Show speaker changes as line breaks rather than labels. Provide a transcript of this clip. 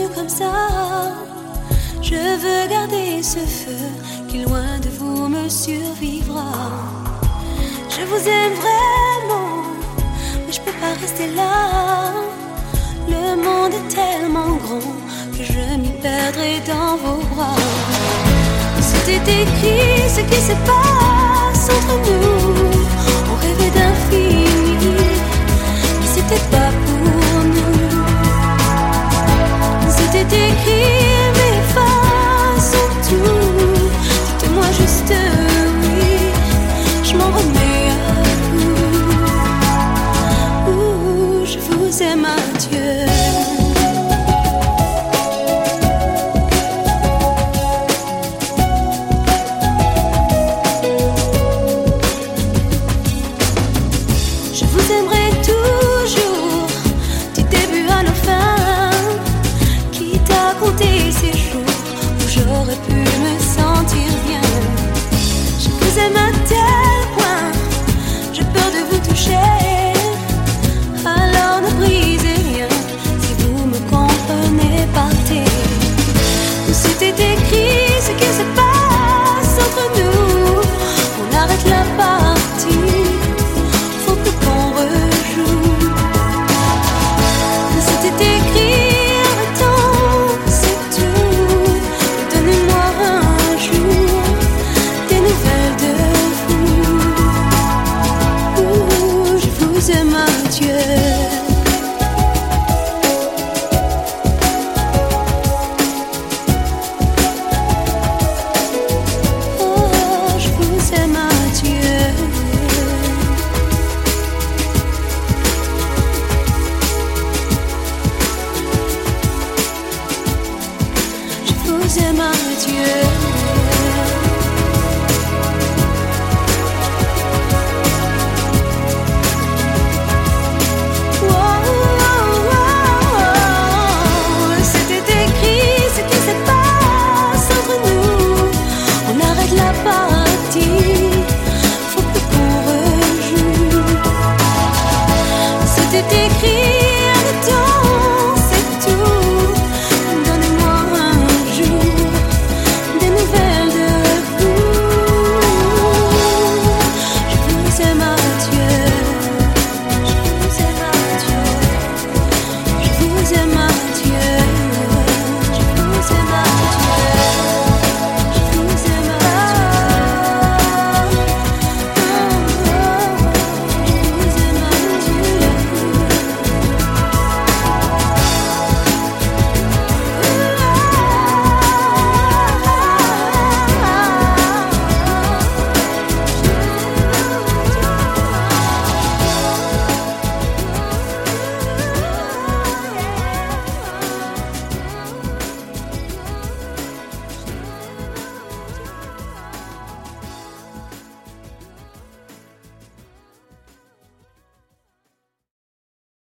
comme ça. Je veux garder ce feu qui loin de vous me survivra. Je vous aime vraiment, mais je peux pas rester là. Le monde est tellement grand que je m'y perdrai dans vos bras. C'était écrit ce qui se passe entre nous. On rêvait d'infini, mais c'était pas pour nous. C'était écrit, mais façon tout. Dites-moi juste oui, je m'en remets à vous. Ouh, je vous aime, adieu. J'aurais pu me sentir bien. Je vous aime à tel point, j'ai peur de vous toucher. Alors ne brisez rien, si vous me comprenez, partez. C'était écrit ce qui se passe entre nous. On arrête la partie, faut plus qu'on rejoue. C'était écrit. Je vous aime, adieu.